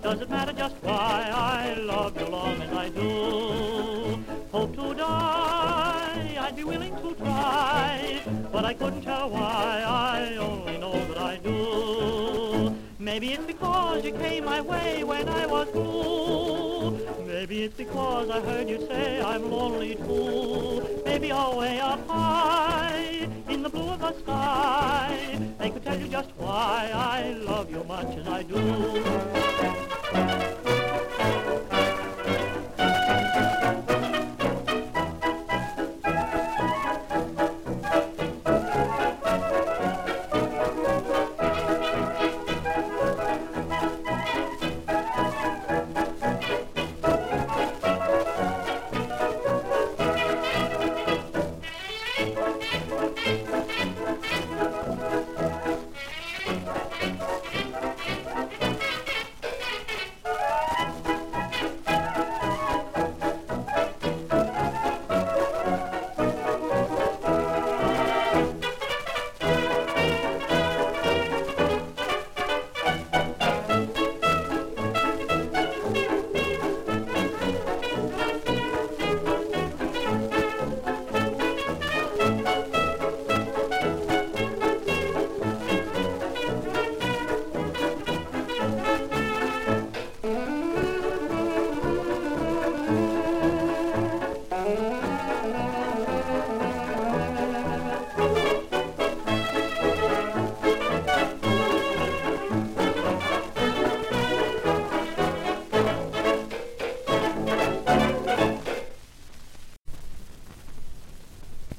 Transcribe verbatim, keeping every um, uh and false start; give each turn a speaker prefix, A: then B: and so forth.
A: Does it matter just why I love you long as I do? Hope to die, I'd be willing to try, but I couldn't tell why, I only know that I do. Maybe it's because you came my way when I was blue. Maybe it's because I heard you say I'm lonely too. Maybe all way up high in the blue of the sky they could tell you just why I love you much as I do.